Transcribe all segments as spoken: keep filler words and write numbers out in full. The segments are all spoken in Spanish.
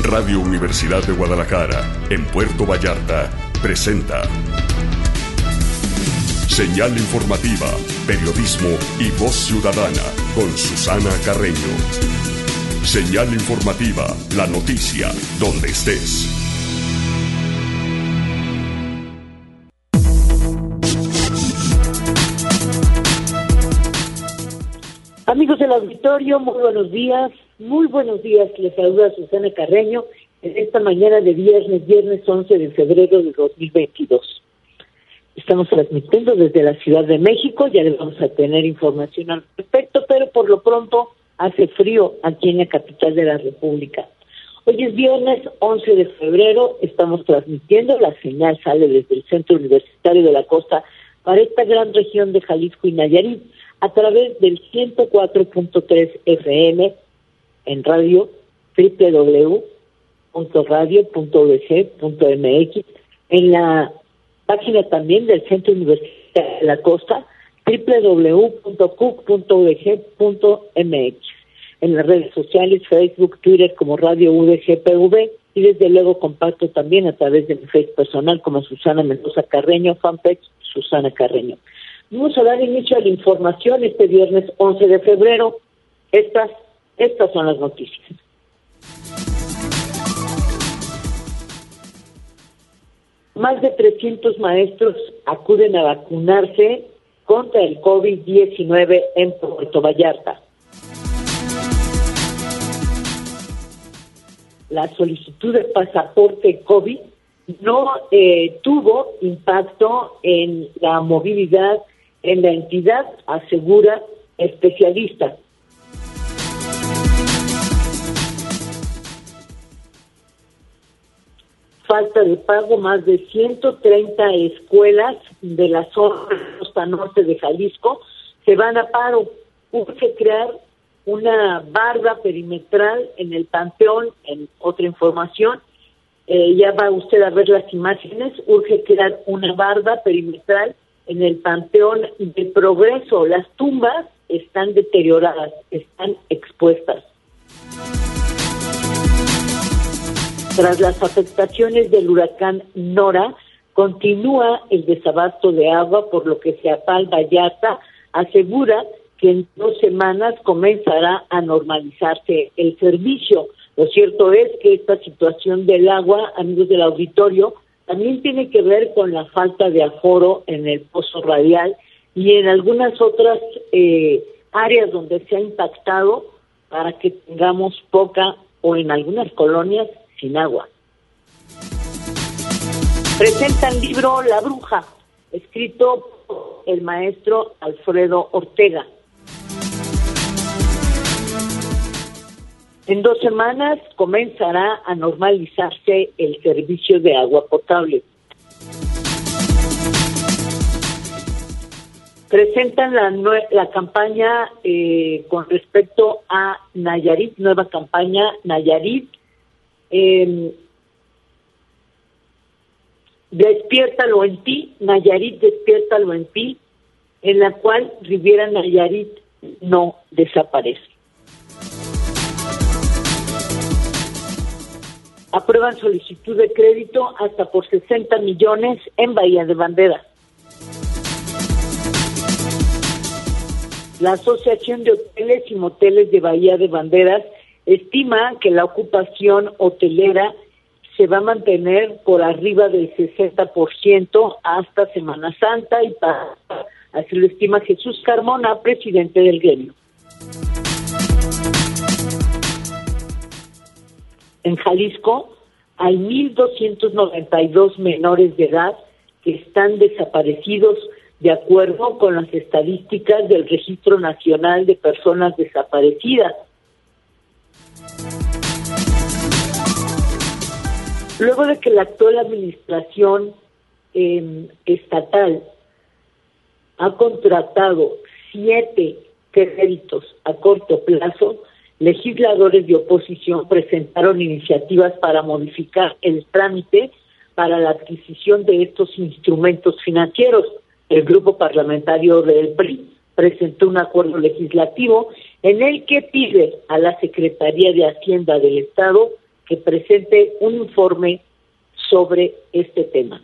Radio Universidad de Guadalajara, en Puerto Vallarta, presenta Señal Informativa, Periodismo y Voz Ciudadana, con Susana Carreño. Señal Informativa, la noticia, donde estés. Amigos del auditorio, muy buenos días, muy buenos días, les saluda Susana Carreño en esta mañana de viernes, viernes once de febrero de dos mil veintidós. Estamos transmitiendo desde la Ciudad de México, ya les vamos a tener información al respecto, pero por lo pronto hace frío aquí en la capital de la República. Hoy es viernes once de febrero, estamos transmitiendo, la señal sale desde el Centro Universitario de la Costa para esta gran región de Jalisco y Nayarit, a través del ciento cuatro punto tres F M en radio doble u doble u doble u punto radio punto u d g punto m x, en la página también del Centro Universitario de la Costa, doble u doble u doble u punto c u c punto u d g punto m x, en las redes sociales, Facebook, Twitter como Radio U D G P V, y desde luego comparto también a través de mi Facebook personal como Susana Mendoza Carreño, fanpage Susana Carreño. Vamos a dar inicio a la información este viernes once de febrero. Estas, estas son las noticias. Más de trescientos maestros acuden a vacunarse contra el COVID diecinueve en Puerto Vallarta. La solicitud de pasaporte COVID no eh, tuvo impacto en la movilidad en la entidad, asegura especialista. Falta de pago, más de ciento treinta escuelas de la zona costa norte de Jalisco se van a paro. Urge crear una barda perimetral en el Panteón. En otra información, eh, ya va usted a ver las imágenes, urge crear una barda perimetral en el Panteón de Progreso. Las tumbas están deterioradas, están expuestas. Tras las afectaciones del huracán Nora, continúa el desabasto de agua, por lo que Ceapal Vallarta asegura que en dos semanas comenzará a normalizarse el servicio. Lo cierto es que esta situación del agua, amigos del auditorio, también tiene que ver con la falta de aforo en el pozo radial y en algunas otras eh, áreas donde se ha impactado para que tengamos poca o en algunas colonias sin agua. Presenta el libro La Bruja, escrito por el maestro Alfredo Ortega. En dos semanas comenzará a normalizarse el servicio de agua potable. Presentan la, nue- la campaña eh, con respecto a Nayarit, nueva campaña Nayarit. Eh, Despiértalo en ti, Nayarit, despiértalo en ti, en la cual Riviera Nayarit no desaparece. Aprueban solicitud de crédito hasta por sesenta millones en Bahía de Banderas. La Asociación de Hoteles y Moteles de Bahía de Banderas estima que la ocupación hotelera se va a mantener por arriba del sesenta por ciento hasta Semana Santa, y para, así lo estima Jesús Carmona, presidente del gremio. En Jalisco hay mil doscientos noventa y dos menores de edad que están desaparecidos de acuerdo con las estadísticas del Registro Nacional de Personas Desaparecidas. Luego de que la actual administración eh, estatal ha contratado siete créditos a corto plazo, legisladores de oposición presentaron iniciativas para modificar el trámite para la adquisición de estos instrumentos financieros. El grupo parlamentario del P R I presentó un acuerdo legislativo en el que pide a la Secretaría de Hacienda del Estado que presente un informe sobre este tema.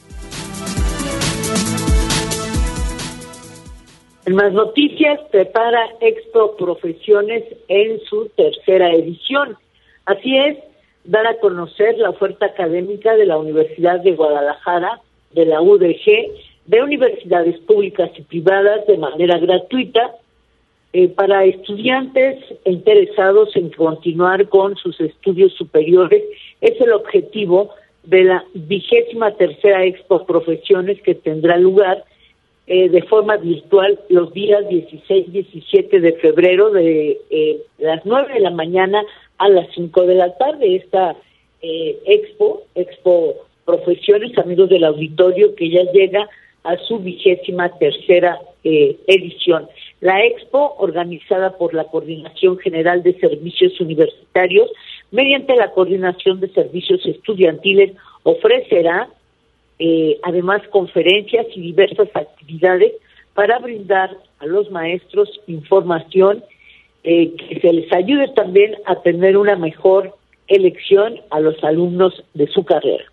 En más noticias, prepara Expo Profesiones en su tercera edición. Así es, dar a conocer la oferta académica de la Universidad de Guadalajara, de la U D G, de universidades públicas y privadas de manera gratuita eh, para estudiantes interesados en continuar con sus estudios superiores. Es el objetivo de la vigésima tercera Expo Profesiones que tendrá lugar eh, de forma virtual los días dieciséis y diecisiete de febrero de eh, las nueve de la mañana a las cinco de la tarde. Esta eh, Expo, Expo Profesiones, amigos del auditorio, que ya llega a su vigésima tercera eh, edición. La Expo, organizada por la Coordinación General de Servicios Universitarios, mediante la Coordinación de Servicios Estudiantiles, ofrecerá eh, además conferencias y diversas actividades para brindar a los maestros información eh, que se les ayude también a tener una mejor elección a los alumnos de su carrera.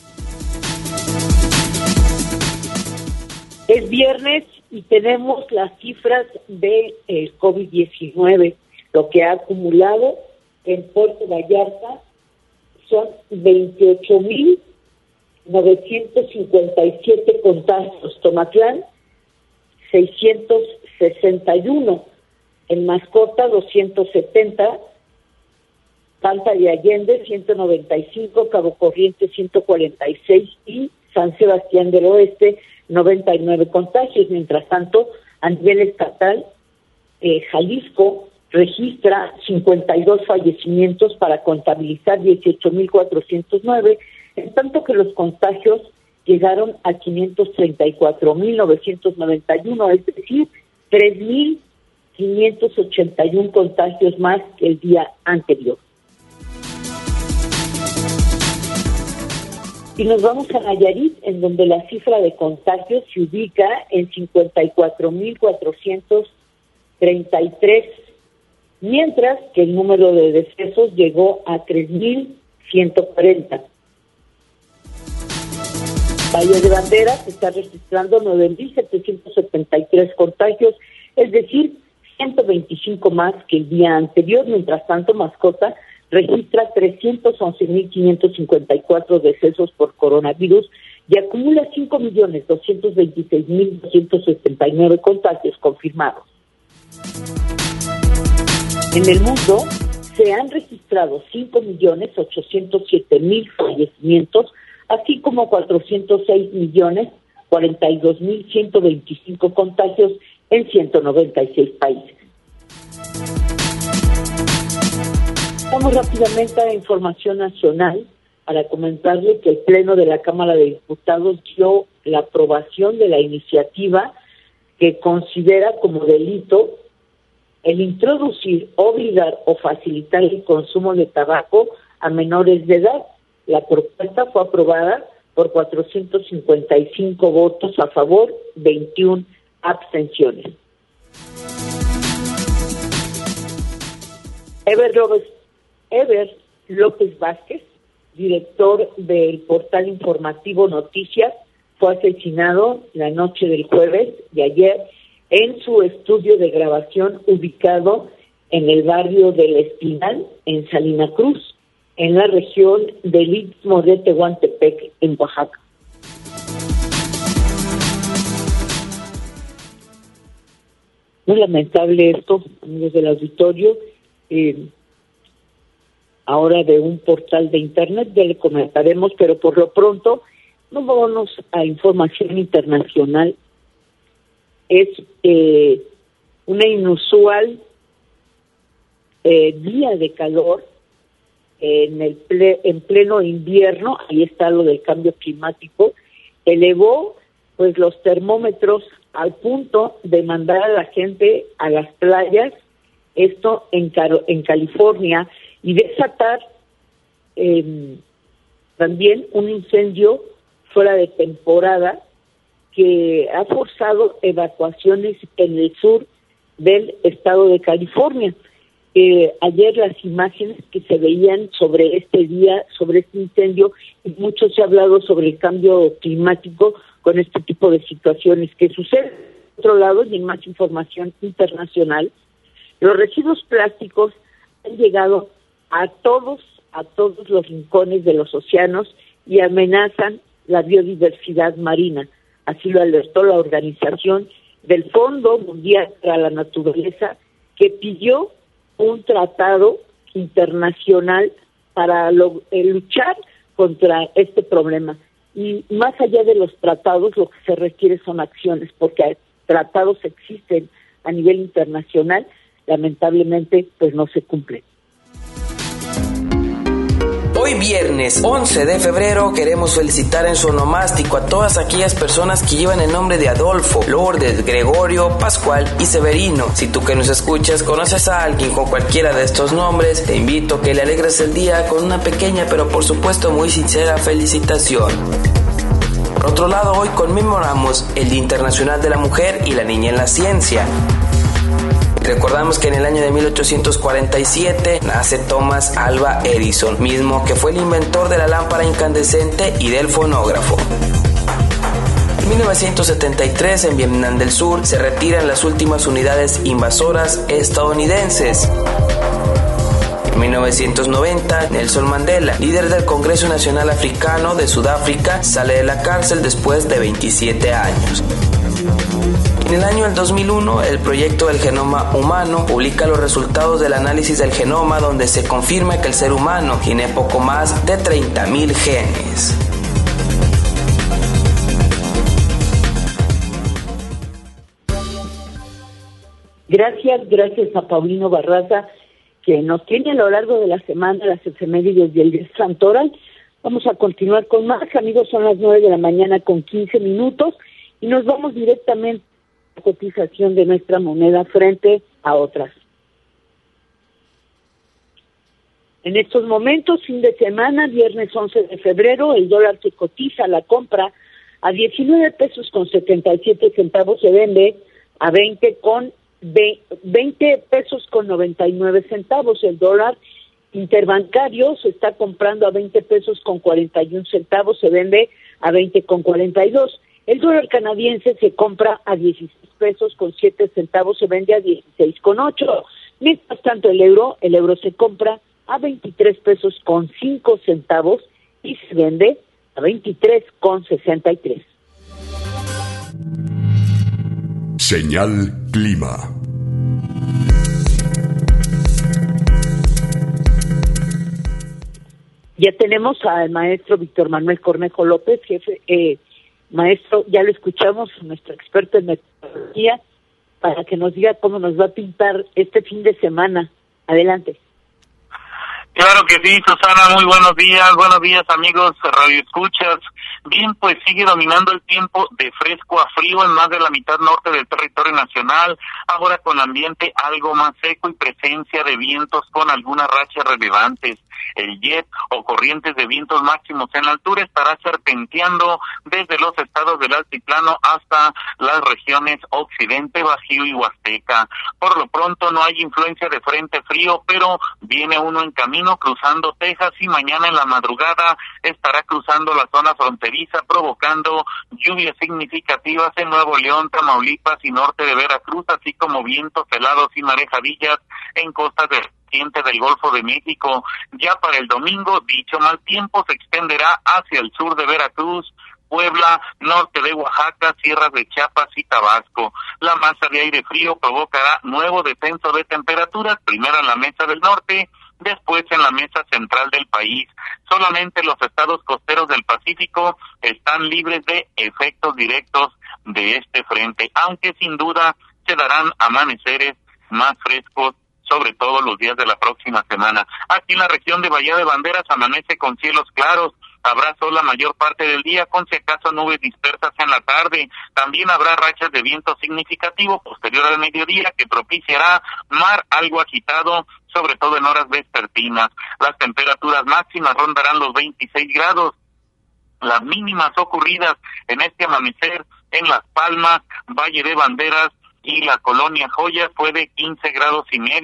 Es viernes y tenemos las cifras de eh, COVID diecinueve. Lo que ha acumulado en Puerto Vallarta son veintiocho mil novecientos cincuenta y siete contagios. Tomatlán, seiscientos sesenta y uno. En Mascota, doscientos setenta. Santa de Allende, ciento noventa y cinco. Cabo Corriente, ciento cuarenta y seis. Y San Sebastián del Oeste, noventa y nueve contagios. Mientras tanto, a nivel estatal, eh, Jalisco registra cincuenta y dos fallecimientos para contabilizar dieciocho mil cuatrocientos nueve, en tanto que los contagios llegaron a quinientos treinta y cuatro mil novecientos noventa y uno, es decir, tres mil quinientos ochenta y uno contagios más que el día anterior. Y nos vamos a Nayarit, en donde la cifra de contagios se ubica en cincuenta y cuatro mil cuatrocientos treinta y tres, mientras que el número de decesos llegó a tres mil ciento cuarenta. Valle de Banderas está registrando nueve mil setecientos setenta y tres contagios, es decir, ciento veinticinco más que el día anterior. Mientras tanto, Mascota registra trescientos once mil quinientos cincuenta y cuatro decesos por coronavirus y acumula cinco millones doscientos veintiséis mil doscientos setenta y nueve contagios confirmados. En el mundo se han registrado cinco millones ochocientos siete mil fallecimientos, así como cuatrocientos seis millones cuarenta y dos mil ciento veinticinco contagios en ciento noventa y seis países. Vamos rápidamente a la información nacional para comentarle que el Pleno de la Cámara de Diputados dio la aprobación de la iniciativa que considera como delito el introducir, obligar o facilitar el consumo de tabaco a menores de edad. La propuesta fue aprobada por cuatrocientos cincuenta y cinco votos a favor, veintiuna abstenciones. Ever López, Ever López Vázquez, director del portal informativo Noticias, fue asesinado la noche del jueves de ayer en su estudio de grabación ubicado en el barrio del Espinal, en Salina Cruz, en la región del Istmo de Tehuantepec, en Oaxaca. Muy lamentable esto, amigos del auditorio. Eh, ahora de un portal de internet, ya le comentaremos, pero por lo pronto, nos vamos a información internacional. Es eh, una inusual eh, día de calor en el ple, en pleno invierno. Ahí está lo del cambio climático. Elevó pues los termómetros al punto de mandar a la gente a las playas, esto en, Caro, en California, y desatar eh, también un incendio fuera de temporada que ha forzado evacuaciones en el sur del estado de California. eh, ayer las imágenes que se veían sobre este día, sobre este incendio, y mucho se ha hablado sobre el cambio climático con este tipo de situaciones que suceden. Por otro lado, y en más información internacional, los residuos plásticos han llegado a todos, a todos los rincones de los océanos y amenazan la biodiversidad marina. Así lo alertó la organización del Fondo Mundial para la Naturaleza, que pidió un tratado internacional para lo, eh, luchar contra este problema. Y más allá de los tratados, lo que se requiere son acciones, porque tratados existen a nivel internacional, lamentablemente pues no se cumplen. Hoy viernes once de febrero queremos felicitar en su onomástico a todas aquellas personas que llevan el nombre de Adolfo, Lourdes, Gregorio, Pascual y Severino. Si tú que nos escuchas conoces a alguien con cualquiera de estos nombres, te invito a que le alegres el día con una pequeña pero por supuesto muy sincera felicitación. Por otro lado, hoy conmemoramos el Día Internacional de la Mujer y la Niña en la Ciencia. Recordamos que en el año de mil ochocientos cuarenta y siete nace Thomas Alva Edison, mismo que fue el inventor de la lámpara incandescente y del fonógrafo. En mil novecientos setenta y tres, en Vietnam del Sur, se retiran las últimas unidades invasoras estadounidenses. En mil novecientos noventa, Nelson Mandela, líder del Congreso Nacional Africano de Sudáfrica, sale de la cárcel después de veintisiete años. En el año del dos mil uno, el proyecto del genoma humano publica los resultados del análisis del genoma, donde se confirma que el ser humano tiene poco más de treinta mil genes. Gracias, gracias a Paulino Barraza, que nos tiene a lo largo de la semana las efemérides del día santoral. Vamos a continuar con más, amigos, son las nueve de la mañana con quince minutos y nos vamos directamente a la cotización de nuestra moneda frente a otras. En estos momentos, fin de semana, viernes once de febrero, el dólar se cotiza a la compra a diecinueve pesos con setenta y siete centavos, se vende a veinte con veinte pesos con noventa y nueve centavos. El dólar interbancario se está comprando a veinte pesos con cuarenta y un centavos, se vende a veinte con cuarenta y dos. El dólar canadiense se compra a dieciséis pesos con siete centavos, se vende a dieciséis con ocho. Mientras tanto, el euro, el euro se compra a veintitrés pesos con cinco centavos y se vende a veintitrés con sesenta y tres. Señal Clima. Ya tenemos al maestro Víctor Manuel Cornejo López, jefe, eh, maestro, ya lo escuchamos, nuestro experto en meteorología, para que nos diga cómo nos va a pintar este fin de semana. Adelante. Claro que sí, Susana, muy buenos días, buenos días amigos Radio Escuchas. Bien, pues sigue dominando el tiempo de fresco a frío en más de la mitad norte del territorio nacional, ahora con ambiente algo más seco y presencia de vientos con algunas rachas relevantes. El jet o corrientes de vientos máximos en la altura estará serpenteando desde los estados del altiplano hasta las regiones occidente, Bajío y Huasteca. Por lo pronto no hay influencia de frente frío, pero viene uno en camino cruzando Texas y mañana en la madrugada estará cruzando la zona fronteriza, provocando lluvias significativas en Nuevo León, Tamaulipas y norte de Veracruz, así como vientos helados y marejadillas en costas del del Golfo de México. Ya para el domingo, dicho mal tiempo se extenderá hacia el sur de Veracruz, Puebla, norte de Oaxaca, sierras de Chiapas y Tabasco. La masa de aire frío provocará nuevo descenso de temperaturas, primero en la mesa del norte, después en la mesa central del país. Solamente los estados costeros del Pacífico están libres de efectos directos de este frente, aunque sin duda se darán amaneceres más frescos, sobre todo los días de la próxima semana. Aquí en la región de Bahía de Banderas amanece con cielos claros, habrá sol la mayor parte del día, con si acaso nubes dispersas en la tarde. También habrá rachas de viento significativo posterior al mediodía que propiciará mar algo agitado, sobre todo en horas vespertinas. Las temperaturas máximas rondarán los veintiséis grados. Las mínimas ocurridas en este amanecer en Las Palmas, Valle de Banderas y la colonia Joya fue de quince grados y medio.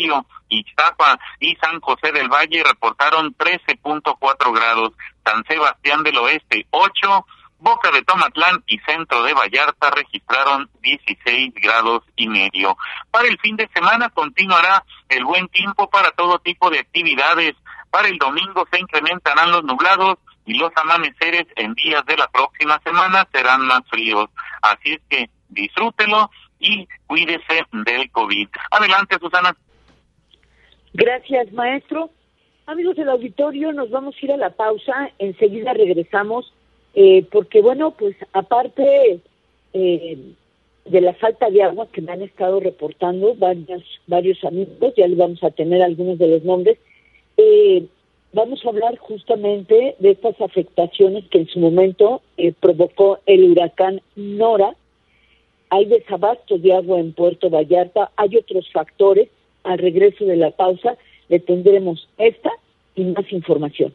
Ixtapa y San José del Valle reportaron trece punto cuatro grados, San Sebastián del Oeste ocho, Boca de Tomatlán y Centro de Vallarta registraron dieciséis grados y medio. Para el fin de semana continuará el buen tiempo para todo tipo de actividades. Para el domingo se incrementarán los nublados y los amaneceres en días de la próxima semana serán más fríos. Así es que disfrútelo y cuídese del COVID. Adelante, Susana. Gracias, maestro. Amigos del auditorio, nos vamos a ir a la pausa. Enseguida regresamos. Eh, porque bueno, pues aparte eh, de la falta de agua que me han estado reportando varios, varios amigos, ya les vamos a tener algunos de los nombres, eh, vamos a hablar justamente de estas afectaciones que en su momento eh, provocó el huracán Nora. Hay desabasto de agua en Puerto Vallarta, hay otros factores. Al regreso de la pausa le tendremos esta y más información.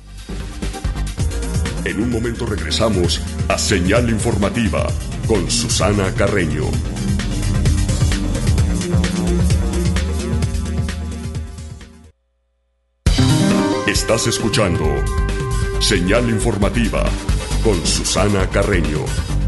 En un momento regresamos a Señal Informativa con Susana Carreño. Estás escuchando Señal Informativa con Susana Carreño.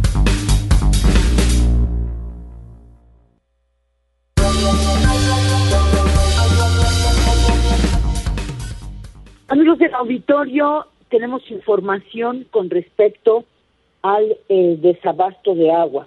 Amigos del auditorio, tenemos información con respecto al eh, desabasto de agua.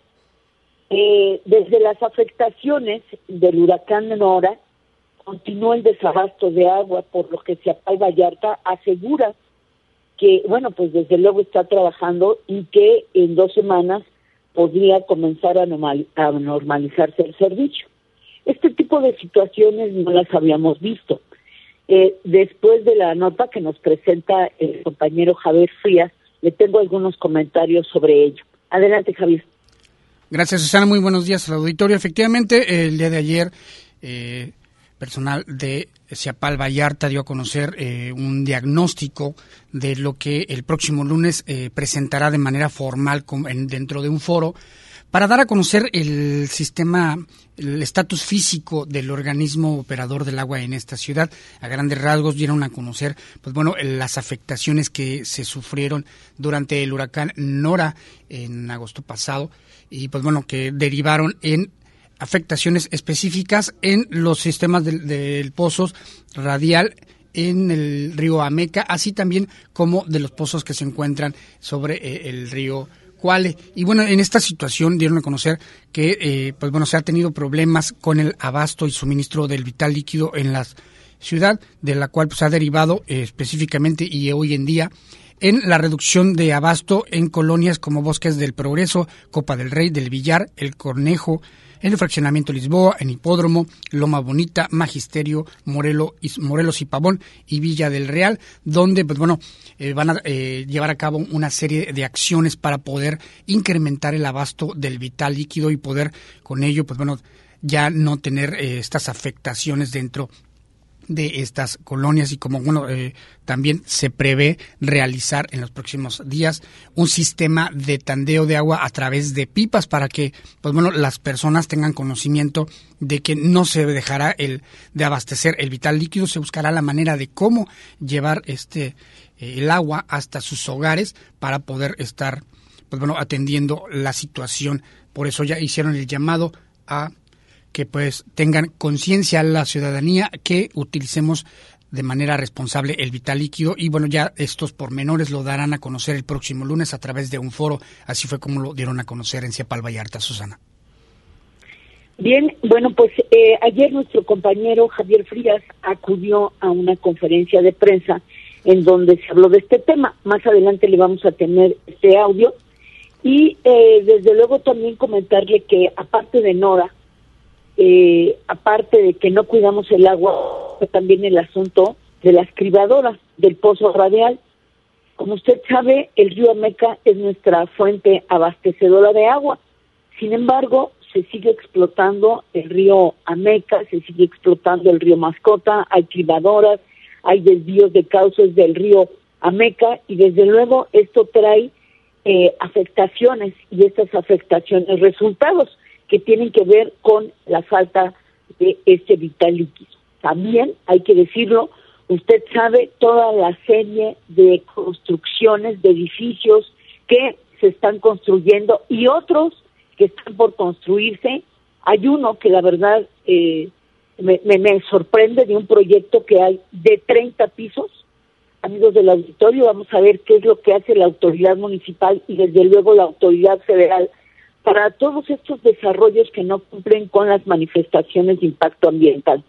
Eh, desde las afectaciones del huracán Nora, continúa el desabasto de agua, por lo que Ciapal Vallarta asegura que, bueno, pues desde luego está trabajando y que en dos semanas podría comenzar a, normal, a normalizarse el servicio. Este tipo de situaciones no las habíamos visto. Eh, después de la nota que nos presenta el compañero Javier Frías, le tengo algunos comentarios sobre ello. Adelante, Javier. Gracias, Susana. Muy buenos días al auditorio. Efectivamente, el día de ayer, eh, personal de Ciapal Vallarta dio a conocer eh, un diagnóstico de lo que el próximo lunes eh, presentará de manera formal con, en, dentro de un foro para dar a conocer el sistema, el estatus físico del organismo operador del agua en esta ciudad. A grandes rasgos dieron a conocer, pues bueno, las afectaciones que se sufrieron durante el huracán Nora en agosto pasado y pues bueno, que derivaron en afectaciones específicas en los sistemas del, del pozos radial en el río Ameca, así también como de los pozos que se encuentran sobre eh, el río Cuale. Y bueno, en esta situación dieron a conocer que eh, pues bueno, se ha tenido problemas con el abasto y suministro del vital líquido en la ciudad, de la cual pues ha derivado eh, específicamente y hoy en día en la reducción de abasto en colonias como Bosques del Progreso, Copa del Rey, del Villar, El Cornejo, en el fraccionamiento Lisboa, en Hipódromo, Loma Bonita, Magisterio, Morelos y, Morelos y Pavón y Villa del Real, donde pues bueno eh, van a eh, llevar a cabo una serie de acciones para poder incrementar el abasto del vital líquido y poder con ello pues bueno ya no tener eh, estas afectaciones dentro de estas colonias y como bueno eh, también se prevé realizar en los próximos días un sistema de tandeo de agua a través de pipas para que pues bueno las personas tengan conocimiento de que no se dejará el de abastecer el vital líquido, se buscará la manera de cómo llevar este eh, el agua hasta sus hogares para poder estar pues bueno atendiendo la situación. Por eso ya hicieron el llamado a que pues tengan conciencia la ciudadanía que utilicemos de manera responsable el vital líquido y bueno, ya estos pormenores lo darán a conocer el próximo lunes a través de un foro, así fue como lo dieron a conocer en Ciapal Vallarta, Susana. Bien, bueno, pues eh, ayer nuestro compañero Javier Frías acudió a una conferencia de prensa en donde se habló de este tema. Más adelante le vamos a tener este audio y eh, desde luego también comentarle que aparte de Nora, Eh, aparte de que no cuidamos el agua, también el asunto de las cribadoras del pozo radial. Como usted sabe, el río Ameca es nuestra fuente abastecedora de agua. Sin embargo, se sigue explotando el río Ameca, se sigue explotando el río Mascota, hay cribadoras, hay desvíos de cauces del río Ameca y desde luego esto trae eh, afectaciones y estas afectaciones resultados que tienen que ver con la falta de este vital líquido. también, hay que decirlo, usted sabe toda la serie de construcciones, de edificios que se están construyendo y otros que están por construirse. Hay uno que la verdad eh, me, me, me sorprende, de un proyecto que hay de treinta pisos. Amigos del auditorio, vamos a ver qué es lo que hace la autoridad municipal y desde luego la autoridad federal para todos estos desarrollos que no cumplen con las manifestaciones de impacto ambiental.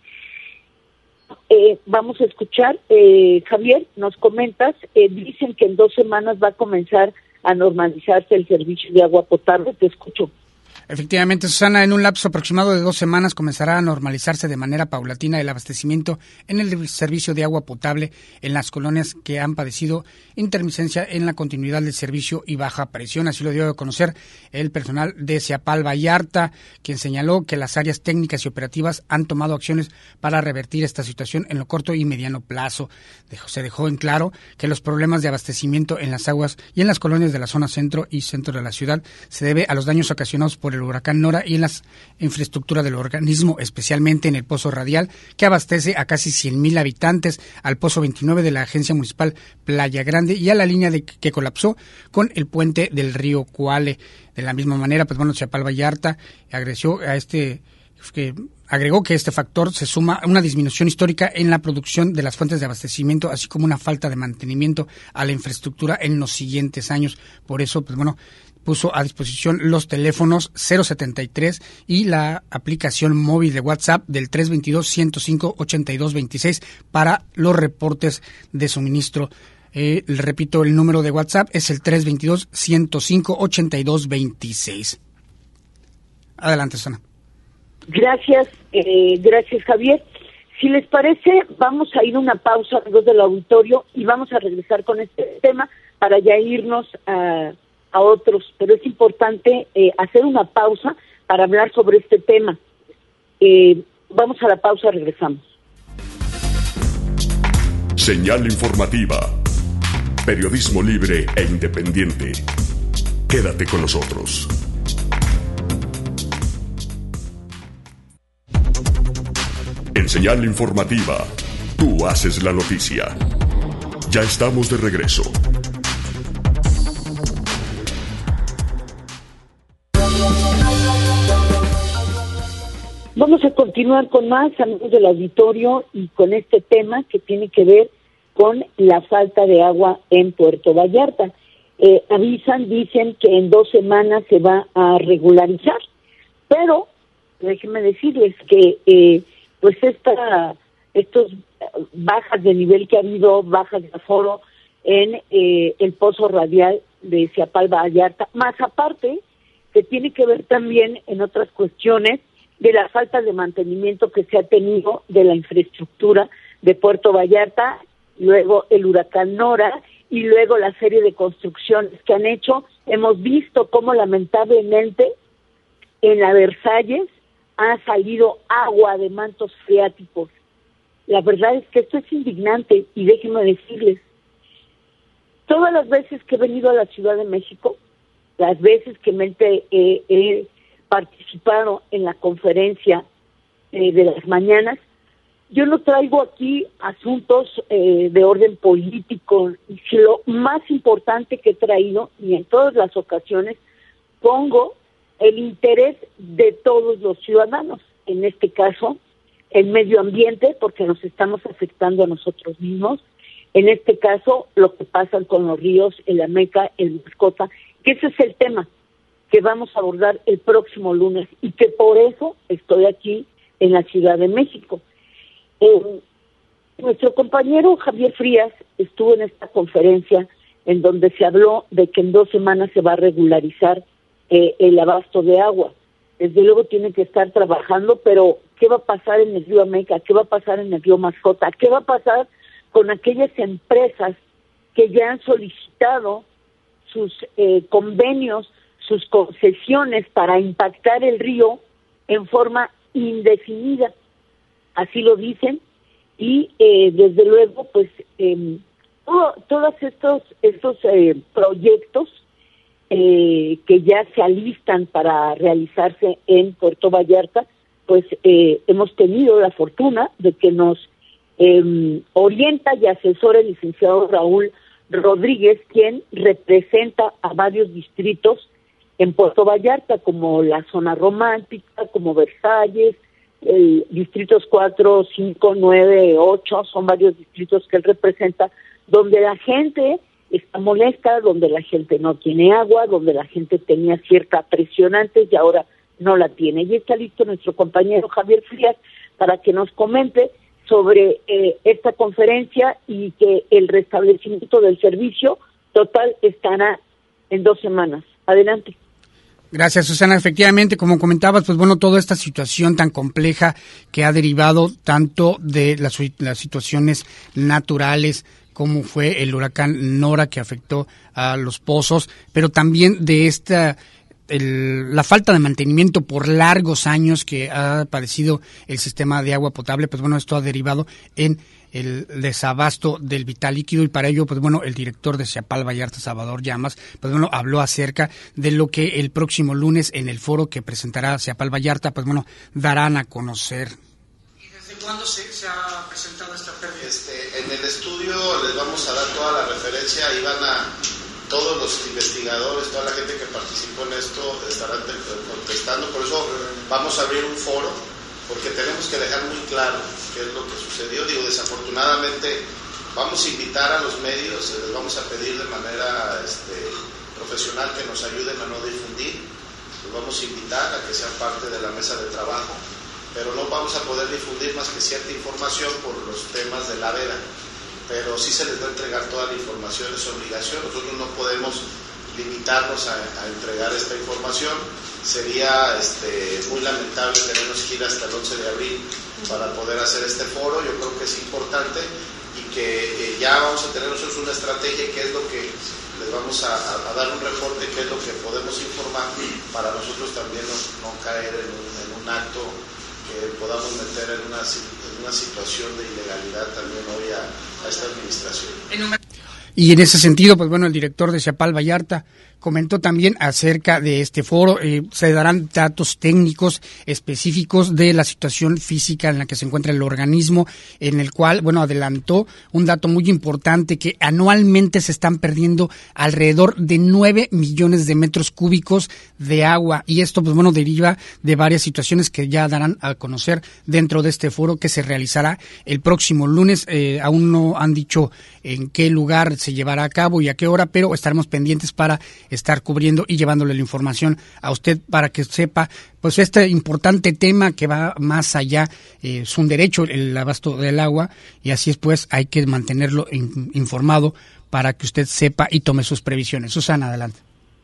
Eh, vamos a escuchar, eh, Javier, nos comentas, eh, dicen que en dos semanas va a comenzar a normalizarse el servicio de agua potable. Te escucho. Efectivamente, Susana, en un lapso aproximado de dos semanas comenzará a normalizarse de manera paulatina el abastecimiento en el servicio de agua potable en las colonias que han padecido intermitencia en la continuidad del servicio y baja presión. Así lo dio a conocer el personal de Ciapal Vallarta, quien señaló que las áreas técnicas y operativas han tomado acciones para revertir esta situación en lo corto y mediano plazo. Se dejó en claro que los problemas de abastecimiento en las aguas y en las colonias de la zona centro y centro de la ciudad se debe a los daños ocasionados por el huracán Nora y en la infraestructura del organismo, especialmente en el pozo radial que abastece a casi cien mil habitantes, al pozo veintinueve de la Agencia Municipal Playa Grande y a la línea de que colapsó con el puente del río Cuale. De la misma manera, pues bueno, Ciapal Vallarta agresió a este que agregó que este factor se suma a una disminución histórica en la producción de las fuentes de abastecimiento, así como una falta de mantenimiento a la infraestructura en los siguientes años. Por eso, pues bueno, puso a disposición los teléfonos cero setenta y tres y la aplicación móvil de WhatsApp del tres veintidós, ciento cinco, ochenta y dos veintiséis para los reportes de suministro. Eh, le repito, el número de WhatsApp es el tres veintidós, ciento cinco, ochenta y dos veintiséis. Adelante, Susana. Gracias, eh, gracias, Javier. Si les parece, vamos a ir a una pausa, amigos del auditorio, y vamos a regresar con este tema para ya irnos a, a otros. Pero es importante eh, hacer una pausa para hablar sobre este tema. Eh, vamos a la pausa, regresamos. Señal informativa. Periodismo libre e independiente. Quédate con nosotros. En Señal informativa, tú haces la noticia. Ya estamos de regreso. Vamos a continuar con más, amigos del auditorio, y con este tema que tiene que ver con la falta de agua en Puerto Vallarta. Eh, avisan, dicen que en dos semanas se va a regularizar, pero déjenme decirles que eh, pues esta estos bajas de nivel que ha habido, bajas de aforo en eh, el pozo radial de Ciapal Vallarta, más aparte que tiene que ver también en otras cuestiones de la falta de mantenimiento que se ha tenido de la infraestructura de Puerto Vallarta, luego el huracán Nora y luego la serie de construcciones que han hecho. Hemos visto cómo lamentablemente en la Versalles ha salido agua de mantos freáticos. La verdad es que esto es indignante y déjenme decirles, todas las veces que he venido a la Ciudad de México, las veces que me he, he, he participado en la conferencia eh, de las mañanas, yo no traigo aquí asuntos eh, de orden político, y si lo más importante que he traído, y en todas las ocasiones, pongo el interés de todos los ciudadanos, en este caso, el medio ambiente, porque nos estamos afectando a nosotros mismos, en este caso, lo que pasa con los ríos, el Ameca, el Mascota, que ese es el tema que vamos a abordar el próximo lunes, y que por eso estoy aquí en la Ciudad de México. Eh, nuestro compañero Javier Frías estuvo en esta conferencia en donde se habló de que en dos semanas se va a regularizar eh, el abasto de agua. Desde luego tiene que estar trabajando, pero ¿qué va a pasar en el río Ameca? ¿Qué va a pasar en el río Mascota? ¿Qué va a pasar con aquellas empresas que ya han solicitado sus eh, convenios, sus concesiones para impactar el río en forma indefinida? Así lo dicen, y eh, desde luego, pues, eh, todo, todos estos, estos eh, proyectos eh, que ya se alistan para realizarse en Puerto Vallarta, pues eh, hemos tenido la fortuna de que nos eh, orienta y asesora el licenciado Raúl Rodríguez, quien representa a varios distritos en Puerto Vallarta, como la zona romántica, como Versalles, el distritos cuatro, cinco, nueve, ocho, son varios distritos que él representa, donde la gente está molesta, donde la gente no tiene agua, donde la gente tenía cierta presión antes y ahora no la tiene. Y está listo nuestro compañero Javier Frías para que nos comente sobre eh, esta conferencia y que el restablecimiento del servicio total estará en dos semanas. Adelante. Gracias, Susana. Efectivamente, como comentabas, pues bueno, toda esta situación tan compleja que ha derivado tanto de las, las situaciones naturales como fue el huracán Nora que afectó a los pozos, pero también de esta el, la falta de mantenimiento por largos años que ha padecido el sistema de agua potable, pues bueno, esto ha derivado en el desabasto del vital líquido y para ello, pues bueno, el director de Siapal Vallarta, Salvador Llamas, pues bueno, habló acerca de lo que el próximo lunes en el foro que presentará Siapal Vallarta, pues bueno, darán a conocer. ¿Y desde cuándo se, se ha presentado esta pérdida? Este, en el estudio les vamos a dar toda la referencia y van a todos los investigadores, toda la gente que participó en esto estarán contestando, por eso vamos a abrir un foro, porque tenemos que dejar muy claro qué es lo que sucedió. Digo, desafortunadamente vamos a invitar a los medios, les vamos a pedir de manera este, profesional que nos ayuden a no difundir, los vamos a invitar a que sean parte de la mesa de trabajo, pero no vamos a poder difundir más que cierta información por los temas de la veda, pero sí se les va a entregar toda la información, es obligación. Nosotros no podemos limitarnos a, a entregar esta información, sería este, muy lamentable tenernos que ir hasta el once de abril para poder hacer este foro. Yo creo que es importante y que eh, ya vamos a tener nosotros una estrategia, que es lo que les vamos a, a, a dar un reporte, que es lo que podemos informar para nosotros también no, no caer en un, en un acto que podamos meter en una, en una situación de ilegalidad también hoy a, a esta administración. Y en ese sentido, pues bueno, el director de Siapal Vallarta comentó también acerca de este foro. Eh, se darán datos técnicos específicos de la situación física en la que se encuentra el organismo, en el cual, bueno, adelantó un dato muy importante, que anualmente se están perdiendo alrededor de nueve millones de metros cúbicos de agua, y esto, pues bueno, deriva de varias situaciones que ya darán a conocer dentro de este foro que se realizará el próximo lunes. Eh, aún no han dicho en qué lugar se llevará a cabo y a qué hora, pero estaremos pendientes para estar cubriendo y llevándole la información a usted para que sepa pues este importante tema que va más allá. Eh, es un derecho el abasto del agua y así es, pues hay que mantenerlo in, informado para que usted sepa y tome sus previsiones. Susana, adelante.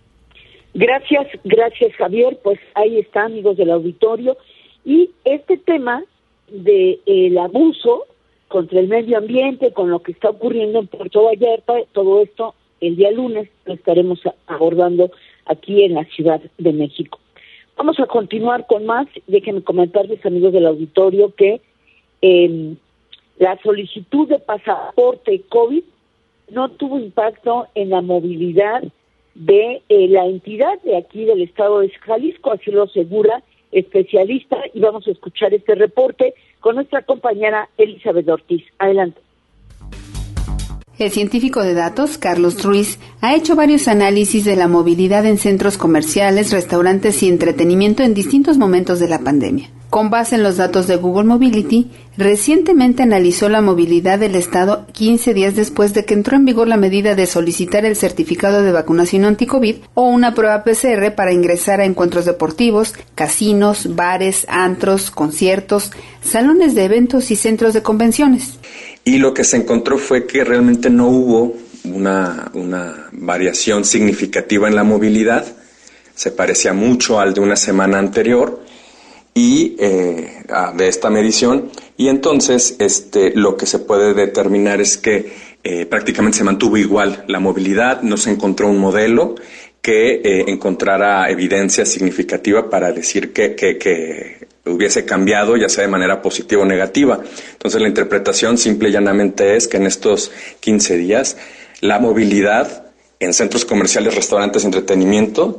Gracias, gracias Javier, pues ahí está, amigos del auditorio, y este tema de el abuso contra el medio ambiente, con lo que está ocurriendo en Puerto Vallarta, todo esto el día lunes lo estaremos abordando aquí en la Ciudad de México. Vamos a continuar con más. Déjenme comentarles, amigos del auditorio, que eh, la solicitud de pasaporte COVID no tuvo impacto en la movilidad de eh, la entidad de aquí del estado de Jalisco, así lo asegura especialista, y vamos a escuchar este reporte con nuestra compañera Elizabeth Ortiz. Adelante. El científico de datos, Carlos Ruiz, ha hecho varios análisis de la movilidad en centros comerciales, restaurantes y entretenimiento en distintos momentos de la pandemia. Con base en los datos de Google Mobility, recientemente analizó la movilidad del Estado quince días después de que entró en vigor la medida de solicitar el certificado de vacunación anti-COVID o una prueba P C R para ingresar a encuentros deportivos, casinos, bares, antros, conciertos, salones de eventos y centros de convenciones. Y lo que se encontró fue que realmente no hubo una, una variación significativa en la movilidad, se parecía mucho al de una semana anterior y eh, de esta medición, y entonces este, lo que se puede determinar es que eh, prácticamente se mantuvo igual la movilidad, no se encontró un modelo que eh, encontrara evidencia significativa para decir que, que, que hubiese cambiado, ya sea de manera positiva o negativa. Entonces la interpretación simple y llanamente es que en estos quince días la movilidad en centros comerciales, restaurantes, entretenimiento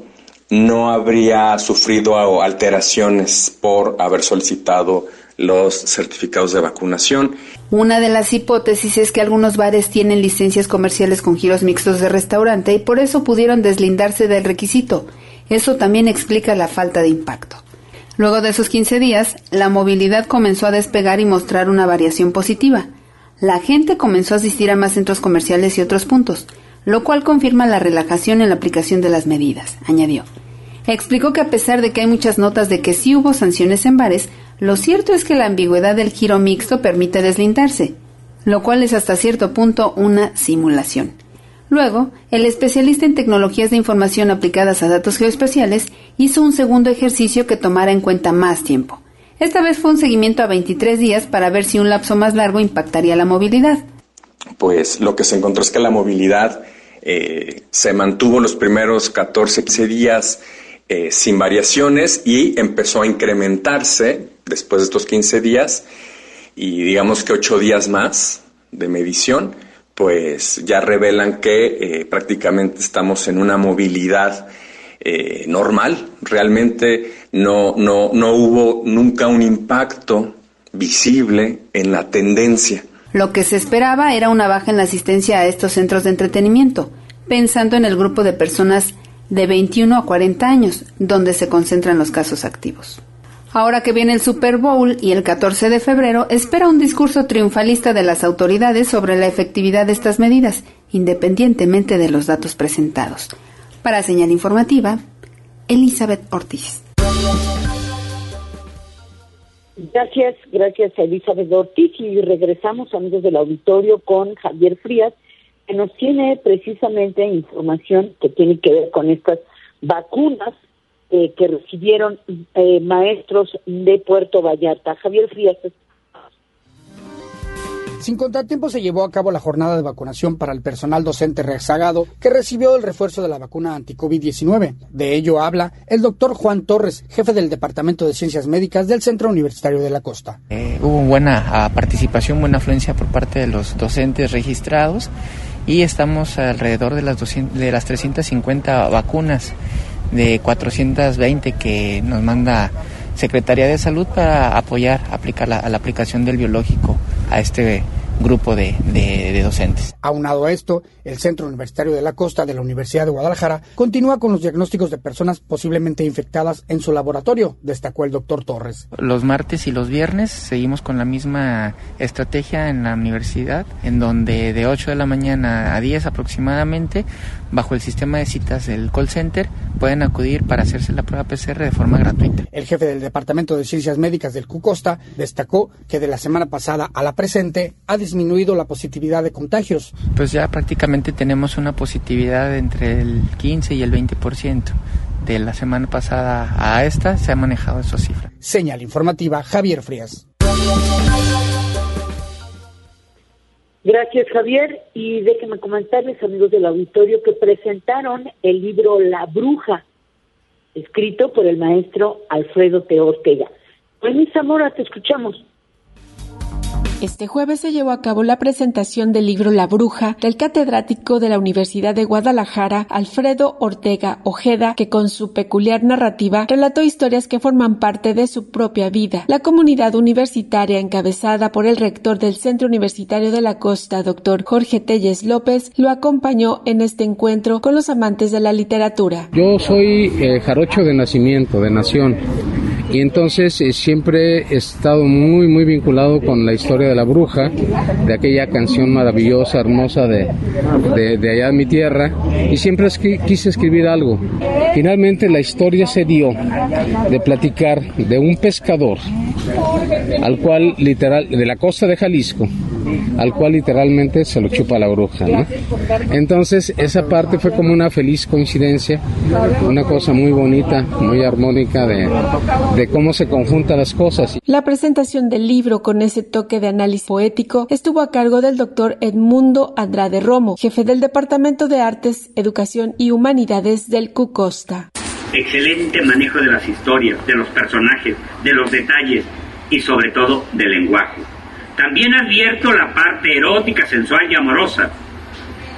no habría sufrido alteraciones por haber solicitado los certificados de vacunación. Una de las hipótesis es que algunos bares tienen licencias comerciales con giros mixtos de restaurante y por eso pudieron deslindarse del requisito. Eso también explica la falta de impacto. Luego de esos quince días, la movilidad comenzó a despegar y mostrar una variación positiva. La gente comenzó a asistir a más centros comerciales y otros puntos, lo cual confirma la relajación en la aplicación de las medidas, añadió. Explicó que a pesar de que hay muchas notas de que sí hubo sanciones en bares, lo cierto es que la ambigüedad del giro mixto permite deslindarse, lo cual es hasta cierto punto una simulación. Luego, el especialista en tecnologías de información aplicadas a datos geoespaciales hizo un segundo ejercicio que tomara en cuenta más tiempo. Esta vez fue un seguimiento a veintitrés días para ver si un lapso más largo impactaría la movilidad. Pues lo que se encontró es que la movilidad eh, se mantuvo los primeros catorce, quince días eh, sin variaciones y empezó a incrementarse después de estos quince días y digamos que ocho días más de medición, pues ya revelan que eh, prácticamente estamos en una movilidad eh, normal. Realmente no, no, no hubo nunca un impacto visible en la tendencia. Lo que se esperaba era una baja en la asistencia a estos centros de entretenimiento, pensando en el grupo de personas de veintiuno a cuarenta años, donde se concentran los casos activos. Ahora que viene el Super Bowl y el catorce de febrero, espera un discurso triunfalista de las autoridades sobre la efectividad de estas medidas, independientemente de los datos presentados. Para Señal Informativa, Elizabeth Ortiz. Gracias, gracias a Elizabeth Ortiz y regresamos, amigos del auditorio, con Javier Frías, que nos tiene precisamente información que tiene que ver con estas vacunas eh, que recibieron eh, maestros de Puerto Vallarta. Javier Frías. Sin contratiempo se llevó a cabo la jornada de vacunación para el personal docente rezagado que recibió el refuerzo de la vacuna anti-COVID diecinueve. De ello habla el doctor Juan Torres, jefe del Departamento de Ciencias Médicas del Centro Universitario de la Costa. Eh, hubo buena uh, participación, buena afluencia por parte de los docentes registrados y estamos alrededor de las, doscientas, de las trescientas cincuenta vacunas de cuatrocientas veinte que nos manda Secretaría de Salud para apoyar aplicar la, a la aplicación del biológico a este grupo de, de, de docentes. Aunado a esto, el Centro Universitario de la Costa de la Universidad de Guadalajara continúa con los diagnósticos de personas posiblemente infectadas en su laboratorio, destacó el doctor Torres. Los martes y los viernes seguimos con la misma estrategia en la universidad, en donde de ocho de la mañana a diez aproximadamente, bajo el sistema de citas del call center, pueden acudir para hacerse la prueba P C R de forma gratuita. El jefe del Departamento de Ciencias Médicas del CUCOSTA destacó que de la semana pasada a la presente ha disminuido la positividad de contagios. Pues ya prácticamente tenemos una positividad entre el quince y el veinte por ciento. De la semana pasada a esta se ha manejado esa cifra. Señal Informativa, Javier Frías. Gracias, Javier. Y déjenme comentarles, amigos del auditorio, que presentaron el libro La Bruja, escrito por el maestro Alfredo T. Ortega. Luis Zamora, te escuchamos. Este jueves se llevó a cabo la presentación del libro La Bruja del catedrático de la Universidad de Guadalajara, Alfredo Ortega Ojeda, que con su peculiar narrativa relató historias que forman parte de su propia vida. La comunidad universitaria, encabezada por el rector del Centro Universitario de la Costa, doctor Jorge Telles López, lo acompañó en este encuentro con los amantes de la literatura. Yo soy eh, jarocho de nacimiento, de nación. Y entonces eh, siempre he estado muy muy vinculado con la historia de la bruja, de aquella canción maravillosa, hermosa de, de, de allá de mi tierra, y siempre esqui- quise escribir algo. Finalmente la historia se dio de platicar de un pescador, al cual literal, de la costa de Jalisco, al cual literalmente se lo chupa la bruja, ¿no? Entonces esa parte fue como una feliz coincidencia, una cosa muy bonita, muy armónica de, de cómo se conjuntan las cosas. La presentación del libro con ese toque de análisis poético estuvo a cargo del doctor Edmundo Andrade Romo, jefe del Departamento de Artes, Educación y Humanidades del CUCOSTA. Excelente manejo de las historias, de los personajes, de los detalles y sobre todo del lenguaje. También advierto la parte erótica, sensual y amorosa.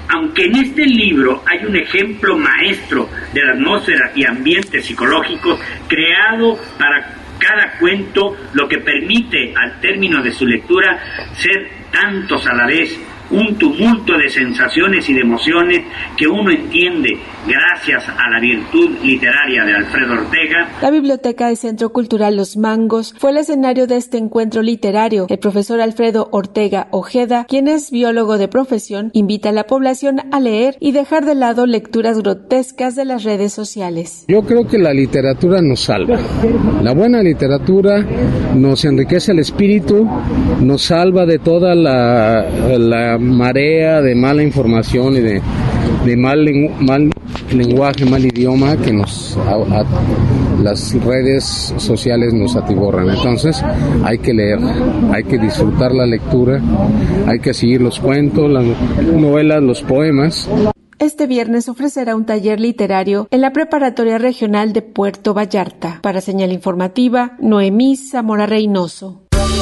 Aunque en este libro hay un ejemplo maestro de la atmósfera y ambiente psicológico creado para cada cuento, lo que permite al término de su lectura ser tantos a la vez, un tumulto de sensaciones y de emociones que uno entiende gracias a la virtud literaria de Alfredo Ortega. La Biblioteca del Centro Cultural Los Mangos fue el escenario de este encuentro literario. El profesor Alfredo Ortega Ojeda, quien es biólogo de profesión, invita a la población a leer y dejar de lado lecturas grotescas de las redes sociales. Yo creo que la literatura nos salva. La buena literatura nos enriquece el espíritu, nos salva de toda la, la marea de mala información y de, de mal, mal lenguaje, mal idioma que nos a, a, las redes sociales nos atiborran. Entonces hay que leer, hay que disfrutar la lectura, hay que seguir los cuentos, las novelas, los poemas. Este viernes ofrecerá un taller literario en la Preparatoria Regional de Puerto Vallarta. Para Señal Informativa, Noemí Zamora Reynoso.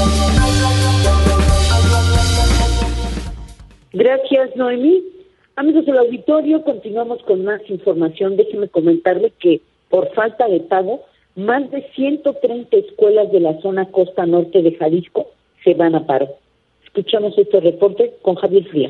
Gracias, Noemí. Amigos del auditorio, continuamos con más información. Déjenme comentarles que por falta de pago, más de ciento treinta escuelas de la zona costa norte de Jalisco se van a paro. Escuchamos este reporte con Javier Frías.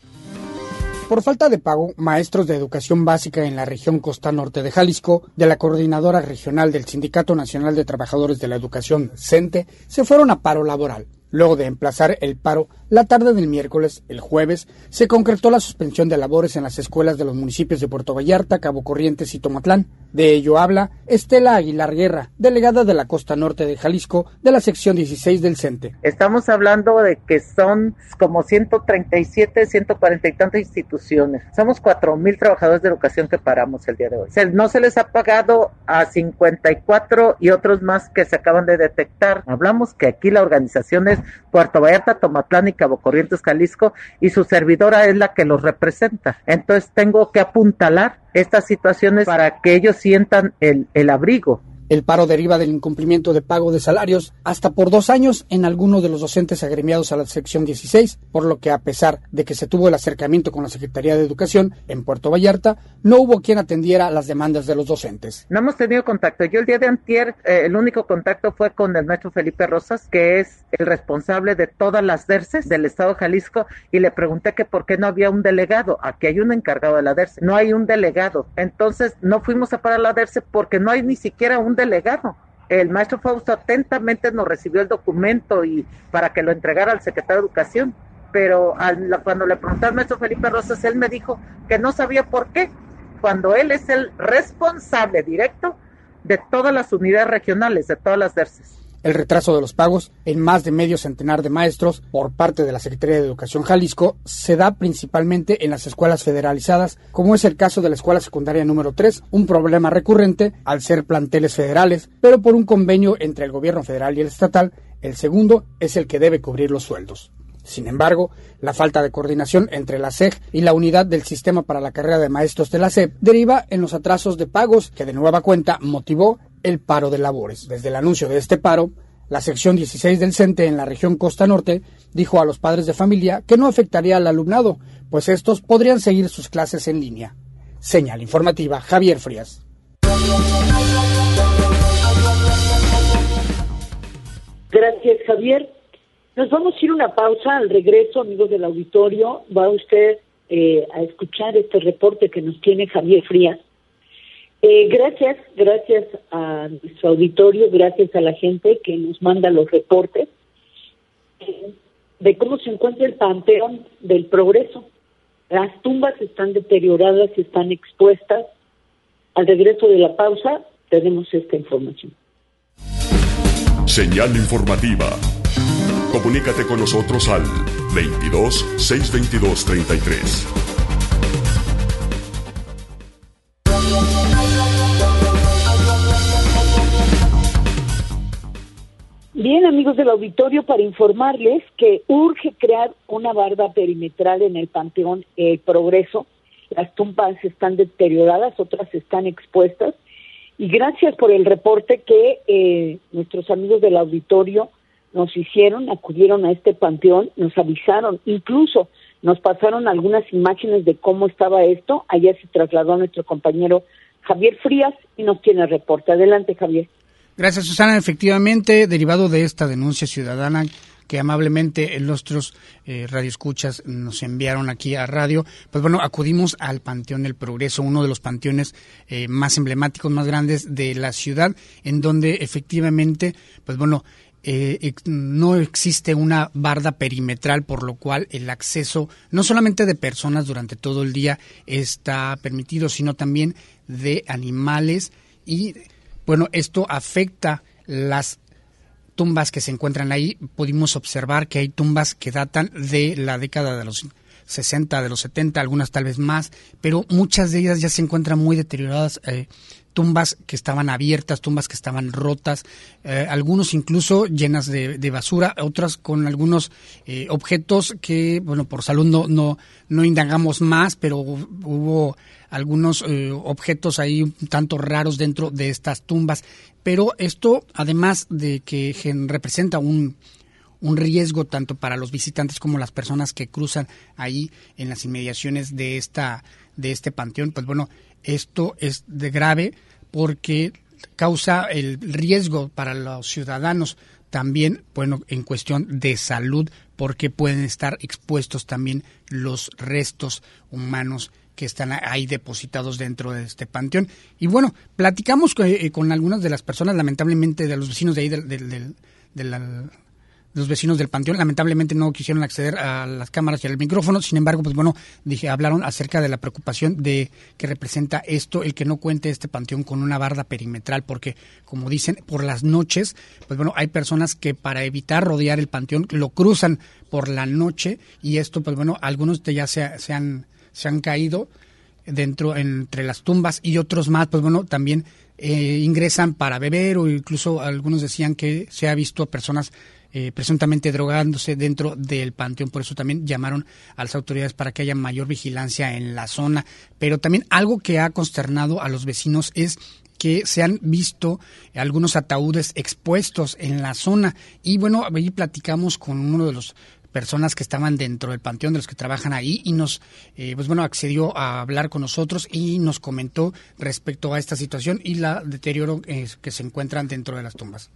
Por falta de pago, maestros de educación básica en la región costa norte de Jalisco, de la Coordinadora Regional del Sindicato Nacional de Trabajadores de la Educación, CENTE, se fueron a paro laboral. Luego de emplazar el paro, la tarde del miércoles, el jueves, se concretó la suspensión de labores en las escuelas de los municipios de Puerto Vallarta, Cabo Corrientes y Tomatlán. De ello habla Estela Aguilar Guerra, delegada de la costa norte de Jalisco, de la sección dieciséis del CENTE. Estamos hablando de que son como ciento treinta y siete, ciento cuarenta y tantas instituciones. Somos cuatro mil trabajadores de educación que paramos el día de hoy. Se, no se les ha pagado a cincuenta y cuatro y otros más que se acaban de detectar. Hablamos que aquí la organización es Puerto Vallarta, Tomatlán y Cabo Corrientes, Jalisco, y su servidora es la que los representa. Entonces tengo que apuntalar estas situaciones para que ellos sientan el, el abrigo. El paro deriva del incumplimiento de pago de salarios hasta por dos años en algunos de los docentes agremiados a la sección dieciséis, por lo que a pesar de que se tuvo el acercamiento con la Secretaría de Educación en Puerto Vallarta, no hubo quien atendiera las demandas de los docentes. No hemos tenido contacto. Yo el día de antier, eh, el único contacto fue con el maestro Felipe Rosas, que es el responsable de todas las DERCES del estado de Jalisco, y le pregunté que por qué no había un delegado. Aquí hay un encargado de la DERCE, no hay un delegado. Entonces no fuimos a parar la DERCE porque no hay ni siquiera un delegado. El maestro Fausto atentamente nos recibió el documento y para que lo entregara al secretario de Educación, pero al, cuando le pregunté al maestro Felipe Rosas, él me dijo que no sabía por qué, cuando él es el responsable directo de todas las unidades regionales, de todas las DERCES. El retraso de los pagos en más de medio centenar de maestros por parte de la Secretaría de Educación Jalisco se da principalmente en las escuelas federalizadas, como es el caso de la escuela secundaria número tres, un problema recurrente al ser planteles federales, pero por un convenio entre el gobierno federal y el estatal, el segundo es el que debe cubrir los sueldos. Sin embargo, la falta de coordinación entre la S E G y la unidad del sistema para la carrera de maestros de la S E P deriva en los atrasos de pagos que de nueva cuenta motivó el paro de labores. Desde el anuncio de este paro, la sección dieciséis del CENTE en la región Costa Norte dijo a los padres de familia que no afectaría al alumnado, pues estos podrían seguir sus clases en línea. Señal informativa, Javier Frías. Gracias, Javier. Nos vamos a ir a una pausa. Al regreso, amigos del auditorio, va usted eh, a escuchar este reporte que nos tiene Javier Frías. Eh, gracias, gracias a nuestro auditorio, gracias a la gente que nos manda los reportes eh, de cómo se encuentra el Panteón del Progreso. Las tumbas están deterioradas, están expuestas. Al regreso de la pausa tenemos esta información. Señal informativa. Comunícate con nosotros al veintidós, seiscientos veintidós, treinta y tres. Bien, amigos del auditorio, para informarles que urge crear una barda perimetral en el Panteón El Progreso. Las tumbas están deterioradas, otras están expuestas. Y gracias por el reporte que eh, nuestros amigos del auditorio nos hicieron, acudieron a este panteón, nos avisaron, incluso Nos pasaron algunas imágenes de cómo estaba esto. Ayer se trasladó a nuestro compañero Javier Frías y nos tiene el reporte. Adelante, Javier. Gracias, Susana. Efectivamente, derivado de esta denuncia ciudadana que amablemente nuestros eh, radioescuchas nos enviaron aquí a radio, pues bueno, acudimos al Panteón del Progreso, uno de los panteones eh, más emblemáticos, más grandes de la ciudad, en donde efectivamente, pues bueno, eh, no existe una barda perimetral, por lo cual el acceso no solamente de personas durante todo el día está permitido, sino también de animales y, bueno, esto afecta las tumbas que se encuentran ahí. Pudimos observar que hay tumbas que datan de la década de los sesenta, de los setenta, algunas tal vez más, pero muchas de ellas ya se encuentran muy deterioradas, eh, tumbas que estaban abiertas, tumbas que estaban rotas, eh, algunos incluso llenas de, de basura, otras con algunos eh, objetos que, bueno, por salud no, no, no indagamos más, pero hubo algunos eh, objetos ahí un tanto raros dentro de estas tumbas. Pero esto, además de que representa un, un riesgo tanto para los visitantes como las personas que cruzan ahí en las inmediaciones de esta de este panteón, pues bueno, esto es de grave porque causa el riesgo para los ciudadanos también, bueno, en cuestión de salud, porque pueden estar expuestos también los restos humanos que están ahí depositados dentro de este panteón. Y bueno, platicamos con, eh, con algunas de las personas, lamentablemente, de los vecinos de ahí, del, del, del, de la, los vecinos del panteón, lamentablemente no quisieron acceder a las cámaras y al micrófono. Sin embargo, pues bueno, dije, hablaron acerca de la preocupación de que representa esto, el que no cuente este panteón con una barda perimetral, porque, como dicen, por las noches, pues bueno, hay personas que para evitar rodear el panteón lo cruzan por la noche, y esto, pues bueno, algunos de ya se, se han se han caído dentro, entre las tumbas, y otros más, pues bueno, también eh, ingresan para beber, o incluso algunos decían que se ha visto a personas eh, presuntamente drogándose dentro del panteón. Por eso también llamaron a las autoridades para que haya mayor vigilancia en la zona. Pero también algo que ha consternado a los vecinos es que se han visto algunos ataúdes expuestos en la zona, y bueno, ahí platicamos con uno de los personas que estaban dentro del panteón, de los que trabajan ahí, y nos, eh, pues bueno, accedió a hablar con nosotros y nos comentó respecto a esta situación y la deterioro eh, que se encuentran dentro de las tumbas.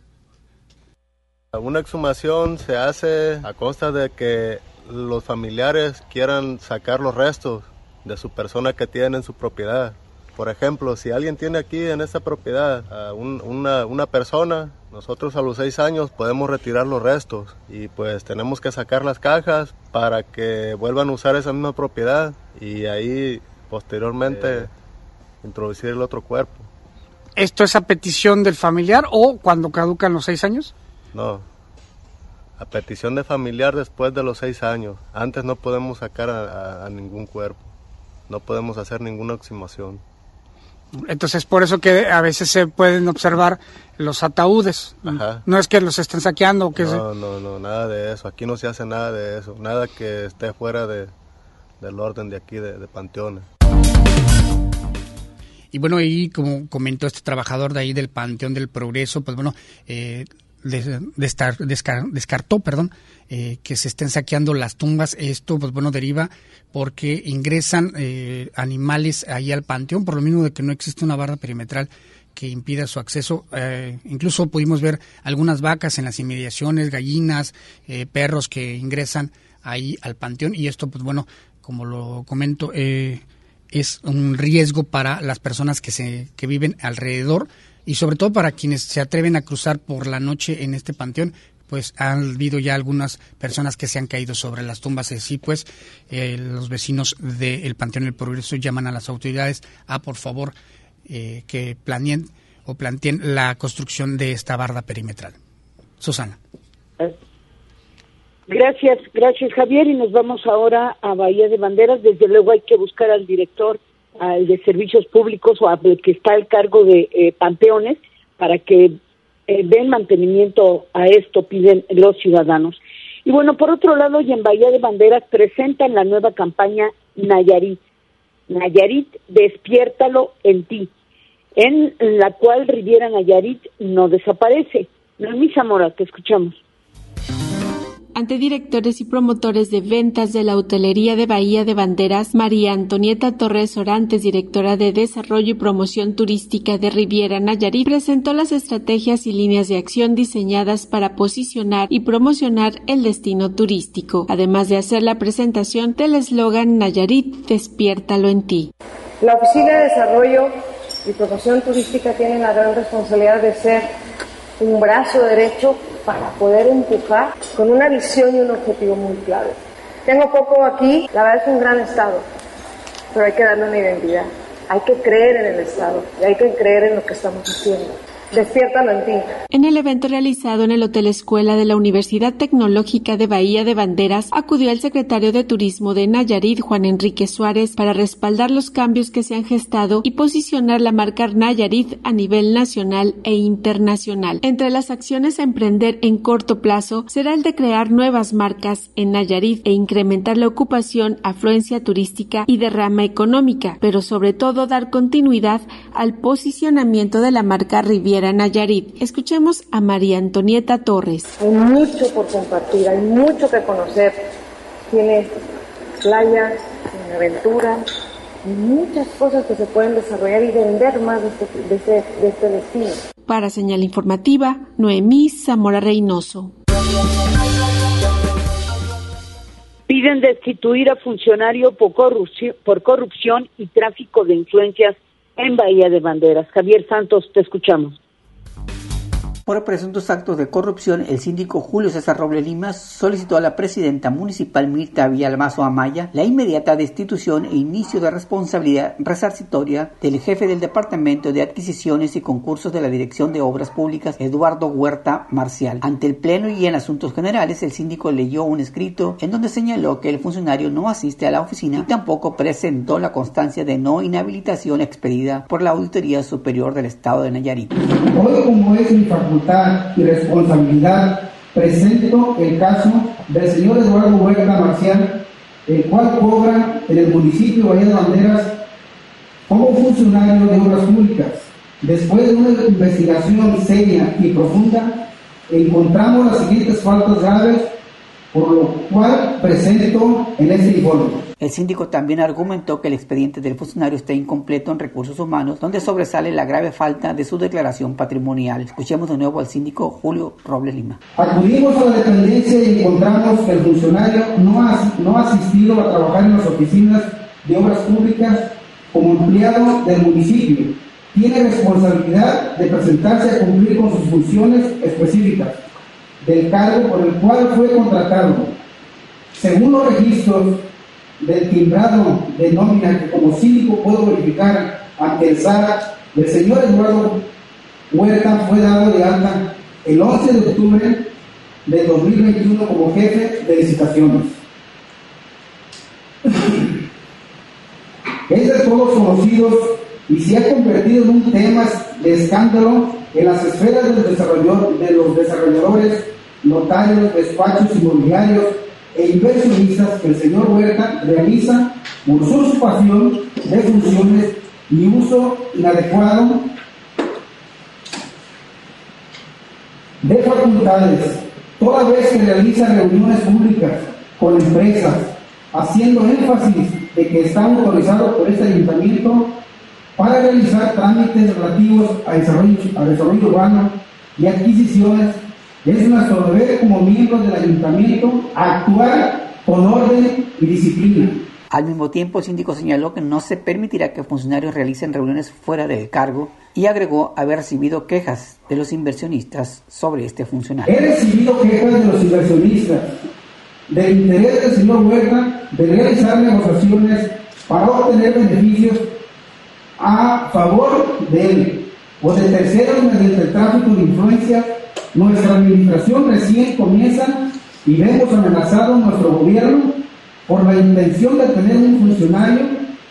Una exhumación se hace a costa de que los familiares quieran sacar los restos de su persona que tienen en su propiedad. Por ejemplo, si alguien tiene aquí en esta propiedad a un, una, una persona, nosotros a los seis años podemos retirar los restos, y pues tenemos que sacar las cajas para que vuelvan a usar esa misma propiedad, y ahí posteriormente eh. introducir el otro cuerpo. ¿Esto es a petición del familiar o cuando caducan los seis años? No, a petición de familiar después de los seis años. Antes no podemos sacar a, a, a ningún cuerpo, no podemos hacer ninguna exhumación. Entonces, por eso que a veces se pueden observar los ataúdes. Ajá. No es que los estén saqueando o que no, se... no, no, nada de eso. Aquí no se hace nada de eso. Nada que esté fuera de, del orden de aquí, de, de panteones. Y bueno, ahí como comentó este trabajador de ahí del Panteón del Progreso, pues bueno, eh, descar, descar, descartó, perdón, eh, que se estén saqueando las tumbas. Esto, pues bueno, deriva porque ingresan eh, animales ahí al panteón, por lo mismo de que no existe una barra perimetral que impida su acceso. Eh, incluso pudimos ver algunas vacas en las inmediaciones, gallinas, eh, perros que ingresan ahí al panteón, y esto, pues bueno, como lo comento, eh, es un riesgo para las personas que se que viven alrededor, y sobre todo para quienes se atreven a cruzar por la noche en este panteón. Pues han habido ya algunas personas que se han caído sobre las tumbas. Así pues, eh, los vecinos del Panteón del Progreso llaman a las autoridades a, por favor, eh, que planeen o planteen la construcción de esta barda perimetral. Susana. Gracias, gracias Javier, y nos vamos ahora a Bahía de Banderas. Desde luego hay que buscar al director, al de Servicios Públicos, o al que está al cargo de eh, panteones, para que eh, den mantenimiento a esto, piden los ciudadanos. Y bueno, por otro lado, y en Bahía de Banderas presentan la nueva campaña Nayarit, Nayarit, despiértalo en ti, en la cual Riviera Nayarit no desaparece. Noemí Zamora, te escuchamos. Ante directores y promotores de ventas de la hotelería de Bahía de Banderas, María Antonieta Torres Orantes, directora de Desarrollo y Promoción Turística de Riviera Nayarit, presentó las estrategias y líneas de acción diseñadas para posicionar y promocionar el destino turístico, además de hacer la presentación del eslogan Nayarit, despiértalo en ti. La Oficina de Desarrollo y Promoción Turística tiene la gran responsabilidad de ser un brazo derecho para poder empujar con una visión y un objetivo muy claro. Tengo poco aquí, la verdad es un gran estado, pero hay que darle una identidad. Hay que creer en el estado y hay que creer en lo que estamos haciendo. Despiértalo en ti. En el evento realizado en el Hotel Escuela de la Universidad Tecnológica de Bahía de Banderas, acudió el secretario de Turismo de Nayarit, Juan Enrique Suárez, para respaldar los cambios que se han gestado y posicionar la marca Nayarit a nivel nacional e internacional. Entre las acciones a emprender en corto plazo será el de crear nuevas marcas en Nayarit e incrementar la ocupación, afluencia turística y derrama económica, pero sobre todo dar continuidad al posicionamiento de la marca Riviera Nayarit. Escuchemos a María Antonieta Torres. Hay mucho por compartir, hay mucho que conocer. Tiene playas, tiene aventura, y muchas cosas que se pueden desarrollar y vender más de este, de este, de este destino. Para Señal Informativa, Noemí Zamora Reynoso. Piden destituir a funcionario por corrupción, por corrupción y tráfico de influencias en Bahía de Banderas. Javier Santos, te escuchamos. Por presuntos actos de corrupción, el síndico Julio César Robles Lima solicitó a la presidenta municipal Mirta Villalbazo Amaya la inmediata destitución e inicio de responsabilidad resarcitoria del jefe del Departamento de Adquisiciones y Concursos de la Dirección de Obras Públicas, Eduardo Huerta Marcial. Ante el Pleno y en Asuntos Generales, el síndico leyó un escrito en donde señaló que el funcionario no asiste a la oficina y tampoco presentó la constancia de no inhabilitación expedida por la Auditoría Superior del Estado de Nayarit. Hoy, como es mi facultad y responsabilidad, presento el caso del señor Eduardo Huerta Marcial, el cual cobra en el municipio de Bahía de Banderas como funcionario de obras públicas. Después de una investigación seria y profunda, encontramos las siguientes faltas graves, por lo cual presento en este informe. El síndico también argumentó que el expediente del funcionario está incompleto en recursos humanos, donde sobresale la grave falta de su declaración patrimonial. Escuchemos de nuevo al síndico Julio Robles Lima. Acudimos a la dependencia y encontramos que el funcionario no ha, no ha asistido a trabajar en las oficinas de obras públicas como empleado del municipio. Tiene responsabilidad de presentarse a cumplir con sus funciones específicas del cargo por el cual fue contratado. Según los registros del timbrado de nómina que como síndico puedo verificar ante el S A R, el señor Eduardo Huerta fue dado de alta el once de octubre de dos mil veintiuno como jefe de licitaciones. Es de todos conocidos y se ha convertido en un tema de escándalo en las esferas del desarrollo, de los desarrolladores, notarios, despachos inmobiliarios e inversionistas que el señor Huerta realiza por su usurpación de funciones y uso inadecuado de facultades, toda vez que realiza reuniones públicas con empresas, haciendo énfasis de que está autorizado por este ayuntamiento para realizar trámites relativos a desarrollo, a desarrollo urbano y adquisiciones. Es nuestro deber como miembros del ayuntamiento actuar con orden y disciplina. Al mismo tiempo, el síndico señaló que no se permitirá que funcionarios realicen reuniones fuera del cargo y agregó haber recibido quejas de los inversionistas sobre este funcionario. He recibido quejas de los inversionistas del interés del señor Huerta de realizar negociaciones para obtener beneficios a favor de él o de terceros mediante el tráfico de influencia. Nuestra administración recién comienza y vemos amenazado nuestro gobierno por la intención de tener un funcionario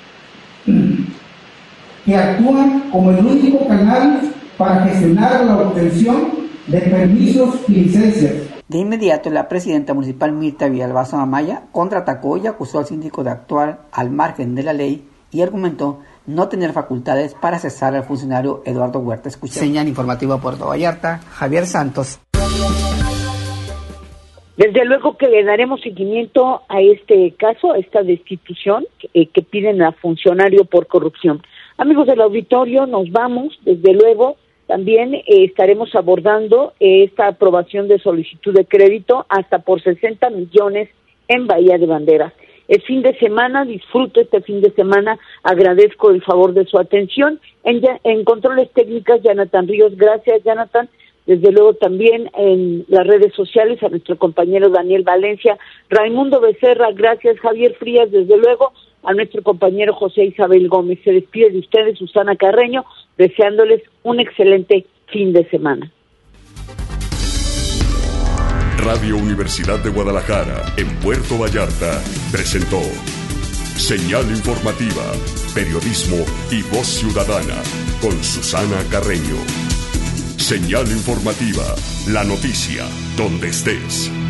que actúa como el único canal para gestionar la obtención de permisos y licencias. De inmediato, la presidenta municipal Mirta Villalbazo Amaya contraatacó y acusó al síndico de actuar al margen de la ley y argumentó no tener facultades para cesar al funcionario Eduardo Huerta. Escucha. Señal informativa Puerto Vallarta, Javier Santos. Desde luego que le daremos seguimiento a este caso, a esta destitución eh, que piden a funcionario por corrupción. Amigos del auditorio, nos vamos, desde luego, también eh, estaremos abordando eh, esta aprobación de solicitud de crédito hasta por sesenta millones en Bahía de Banderas. El fin de semana, disfruto este fin de semana, agradezco el favor de su atención. En, en controles técnicas, Jonathan Ríos, gracias Jonathan. Desde luego también en las redes sociales a nuestro compañero Daniel Valencia, Raimundo Becerra, gracias Javier Frías, desde luego a nuestro compañero José Isabel Gómez. Se despide de ustedes Susana Carreño, deseándoles un excelente fin de semana. Radio Universidad de Guadalajara, en Puerto Vallarta, presentó Señal Informativa, Periodismo y Voz Ciudadana, con Susana Carreño. Señal Informativa, la noticia, donde estés.